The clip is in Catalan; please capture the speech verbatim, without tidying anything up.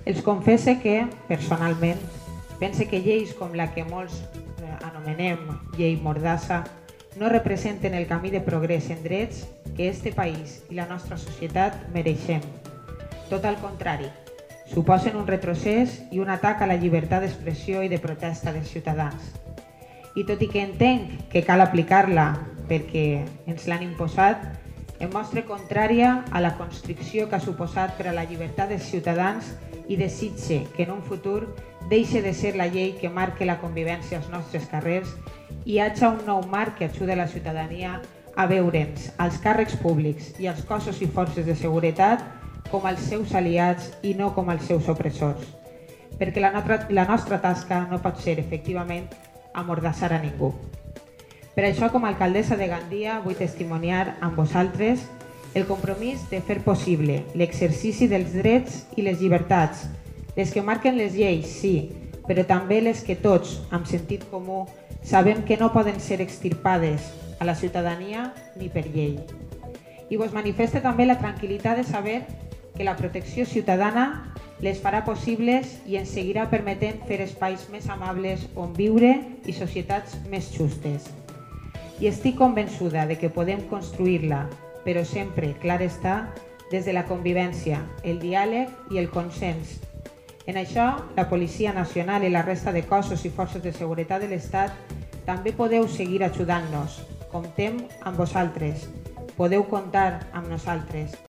Els confesse que, personalment, pense que lleis com la que molts anomenem llei Mordassa no representen el camí de progrés en drets que este país i la nostra societat mereixem. Tot al contrari, suposen un retrocés i un atac a la llibertat d'expressió i de protesta dels ciutadans. I tot i que entenc que cal aplicar-la perquè ens l'han imposat, em mostra contrària a la constricció que ha suposat per a la llibertat dels ciutadans i desitge que en un futur deixi de ser la llei que marque la convivència als nostres carrers i hi hagi un nou marc que ajuda la ciutadania a veure'ns, als càrrecs públics i als cossos i forces de seguretat com els seus aliats i no com els seus opressors. Perquè la nostra, la nostra tasca no pot ser, efectivament, amordassar a ningú. Per això, com a alcaldessa de Gandia, vull testimoniar amb vosaltres el compromís de fer possible l'exercici dels drets i les llibertats, les que marquen les lleis, sí, però també les que tots, amb sentit comú, sabem que no poden ser extirpades a la ciutadania ni per llei. I vos manifesta també la tranquil·litat de saber que la protecció ciutadana les farà possibles i ens seguirà permetent fer espais més amables on viure i societats més justes. I estic convençuda de que podem construir-la, però sempre, clar està, des de la convivència, el diàleg i el consens. En això, la Policia Nacional i la resta de cossos i forces de seguretat de l'Estat també podeu seguir ajudant-nos. Comptem amb vosaltres. Podeu comptar amb nosaltres.